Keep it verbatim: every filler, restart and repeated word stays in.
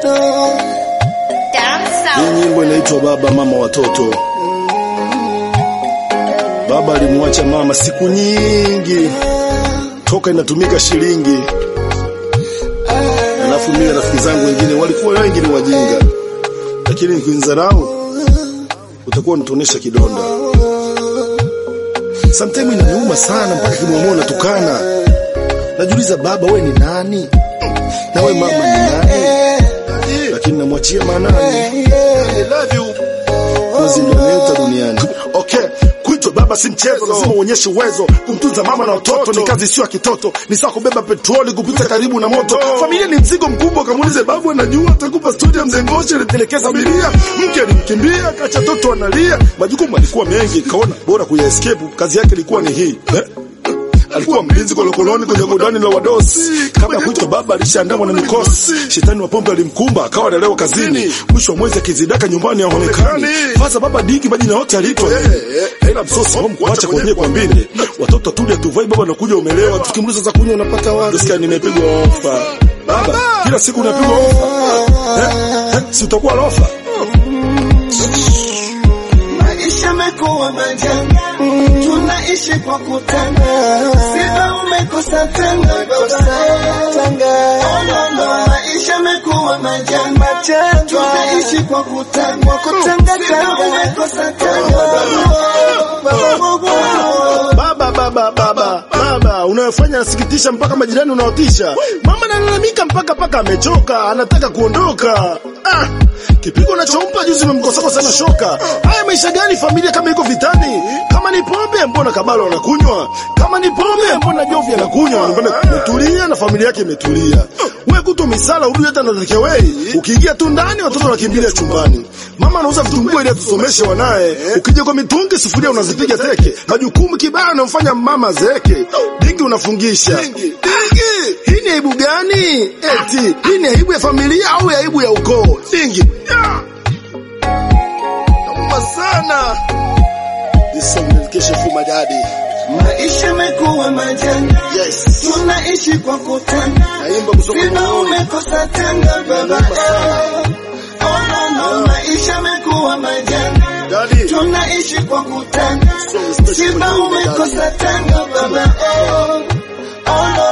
Hii nyimbo inaitwa Baba Mama Watoto. Baba alimwacha mama siku nyingi, toka inatumika shilingi. Alafu mimi na rafiki zangu wengine walikuwa wengi ni wajinga, lakini nikinzarau utakuwa unatonesha kidonda. Sometimes inaniuma sana mpaka kimwamona tukana. Najiuliza, baba wewe ni nani? Na wewe mama ni nani? Lakini namwachia manani. I love you. Kozi ndio duniani. Okay, kuitwa baba si mchezo, lazima uonyeshe uwezo. Kumtunza mama na watoto ni kazi sio ya kitoto. Ni sawa kubeba petroli kupita karibu na moto. Familia ni mzigo mkubwa, kamuulize babu anajua atakupa story ya mzee Ngosha alitelekeza abiria. Mke alimkimbia, kacha toto analia. Majukumu alikuwa mengi, kaona bora kuya escape. Kazi yake ilikuwa ni hii. Eh? Alikuwa mlinzi kwa lokoloni kwenye godani la wadosi. Kabla kuitwa baba alishaandamwa na mikosi. Shetani wa pombe alimkumba, akawa analelewa kazini. Mwisho wa mwezi akizidaka nyumbani haonekani. Faza baba diki majina yote aliitwa. Hela msosi home kuacha kwenye kwa mbili. Watoto tuje tuvai, baba anakuja umelewa. Tukimuuliza za kunywa unapata wapi? Nasikia nimepigwa ofa. Baba, kila siku unapigwa ofa. Eh? Eh? Si utakuwa lofa? Maisha mekuwa majanga, tunaishi kwa kutanga. Siba umekosa tanga, tanga. Oh no no, maisha mekuwa majanga, tunaishi kwa kutanga. Siba umekosa tanga. Baba baba baba baba, unayofanya nasikitisha mpaka majirani unaotisha. Mama analalamika mpaka paka amechoka, anataka kuondoka. Ah, kipigo unachompa juzi umemkosa sana shoka. Haya maisha gani familia kama iko vitani? Kama ni pombe mbona kabalo anakunywa? Kama ni pombe mbona jovi anakunywa? Mbona umetulia na familia yake imetulia? Wewe kuto misala urudi hata na takewei. Ukiingia tu ndani watoto wanakimbilia chumbani. Mama anauza vitumbua ili atusomeshe wanae. Ukija kwa mitungi sufuria unazipiga teke. Majukumu kibaya unamfanya mama zeke. Dingi unafungisha. Dingi. Hii ni aibu gani? Eti, hii ni aibu ya familia au aibu ya ukoo? Dingi. Nauma sana. This song dedication for my daddy. Maisha mekuwa majanga, yes. Tunaishi kwa kutanga. Siba umekosa tanga baba. Oh no no, maisha mekuwa majanga, daddy. Tunaishi kwa kutanga. Siba umekosa tanga baba. Oh no.